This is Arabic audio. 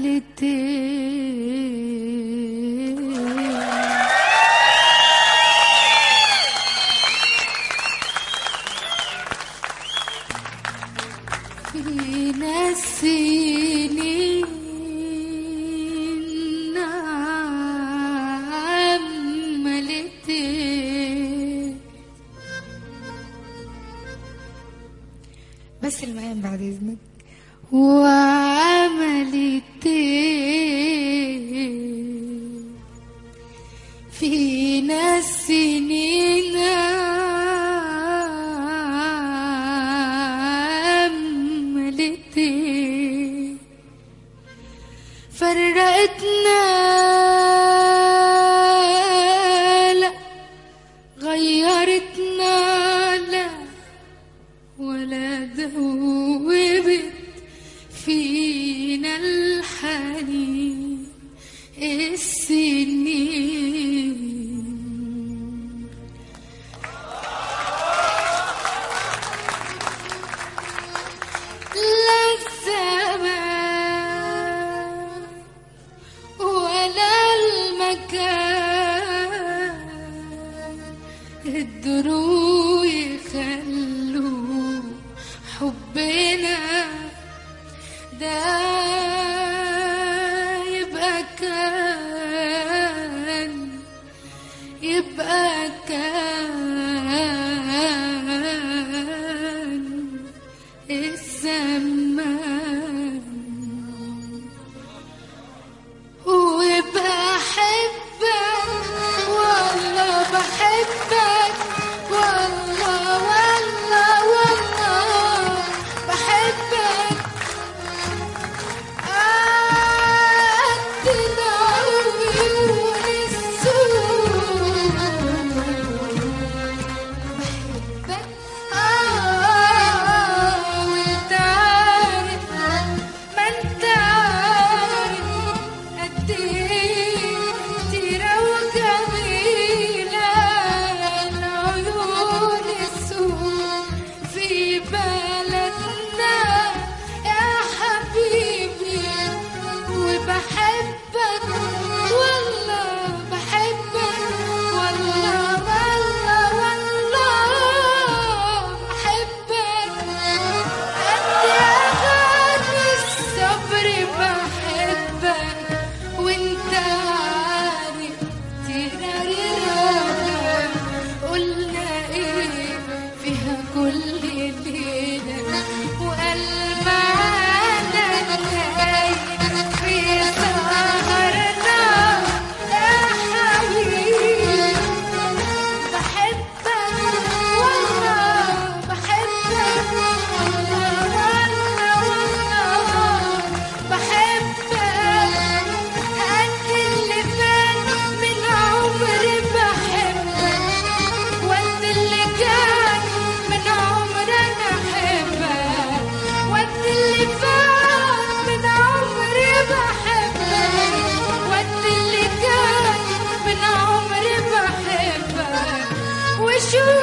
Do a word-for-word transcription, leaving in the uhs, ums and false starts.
عملت في ناس سنين عملت بس المقام بعد اذنك وعملت في ناس سنين عملت فرقتنا لا غيرتنا لا ولا دوبت فينا الحنين السنين لا الزمان ولا المكان قدروا يخلوا حبنا ده يبقى كان يبقى كان الزمان ويبقى أحبك والله بحبك والله والله والله بحبك شو